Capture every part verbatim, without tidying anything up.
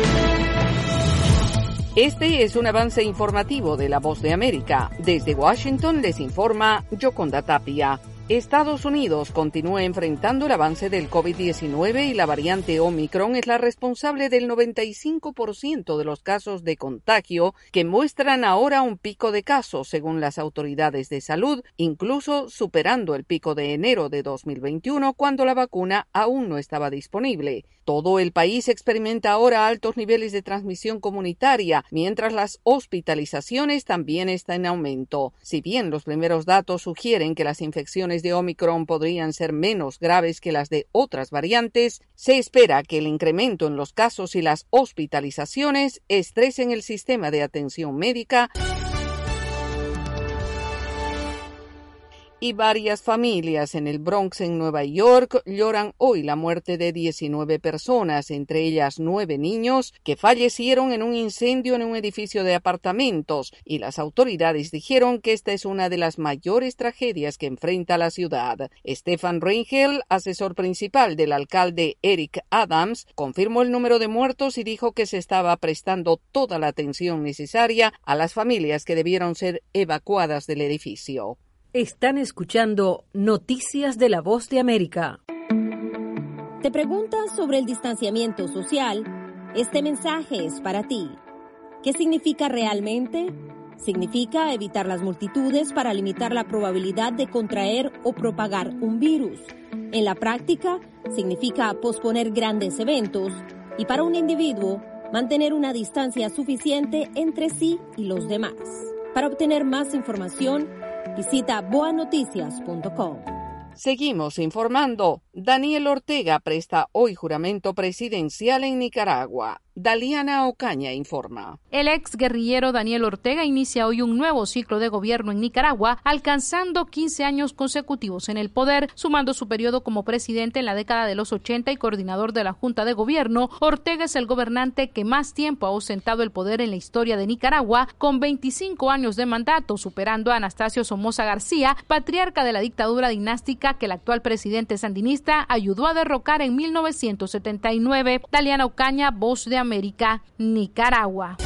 Este es un avance informativo de La Voz de América. Desde Washington les informa Yoconda Tapia. Estados Unidos continúa enfrentando el avance del COVID diecinueve y la variante Omicron es la responsable del noventa y cinco por ciento de los casos de contagio, que muestran ahora un pico de casos según las autoridades de salud, incluso superando el pico de enero de dos mil veintiuno, cuando la vacuna aún no estaba disponible. Todo el país experimenta ahora altos niveles de transmisión comunitaria, mientras las hospitalizaciones también están en aumento. Si bien los primeros datos sugieren que las infecciones de Omicron podrían ser menos graves que las de otras variantes, se espera que el incremento en los casos y las hospitalizaciones estresen el sistema de atención médica y varias familias en el Bronx, en Nueva York, lloran hoy la muerte de diecinueve personas, entre ellas nueve niños, que fallecieron en un incendio en un edificio de apartamentos, y las autoridades dijeron que esta es una de las mayores tragedias que enfrenta la ciudad. Stefan Rangel, asesor principal del alcalde Eric Adams, confirmó el número de muertos y dijo que se estaba prestando toda la atención necesaria a las familias que debieron ser evacuadas del edificio. Están escuchando Noticias de La Voz de América. ¿Te preguntas sobre el distanciamiento social? Este mensaje es para ti. ¿Qué significa realmente? Significa evitar las multitudes para limitar la probabilidad de contraer o propagar un virus. En la práctica, significa posponer grandes eventos y para un individuo, mantener una distancia suficiente entre sí y los demás. Para obtener más información, visita boa noticias punto com. Seguimos informando. Daniel Ortega presta hoy juramento presidencial en Nicaragua. Daliana Ocaña informa. El ex guerrillero Daniel Ortega inicia hoy un nuevo ciclo de gobierno en Nicaragua, alcanzando quince años consecutivos en el poder, sumando su periodo como presidente en la década de los ochenta y coordinador de la Junta de Gobierno. Ortega es el gobernante que más tiempo ha ostentado el poder en la historia de Nicaragua, con veinticinco años de mandato, superando a Anastasio Somoza García, patriarca de la dictadura dinástica que el actual presidente sandinista ayudó a derrocar en mil novecientos setenta y nueve. Daliana Ocaña, Voz de América, Nicaragua.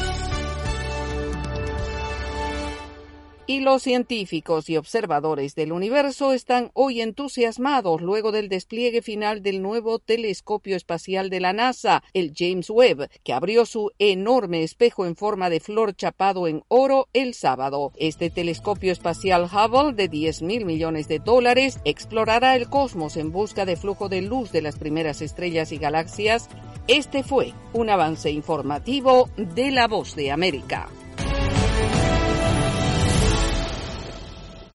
Y los científicos y observadores del universo están hoy entusiasmados luego del despliegue final del nuevo telescopio espacial de la NASA, el James Webb, que abrió su enorme espejo en forma de flor chapado en oro el sábado. Este telescopio espacial Hubble, de diez mil millones de dólares, explorará el cosmos en busca de flujo de luz de las primeras estrellas y galaxias. Este fue un avance informativo de La Voz de América.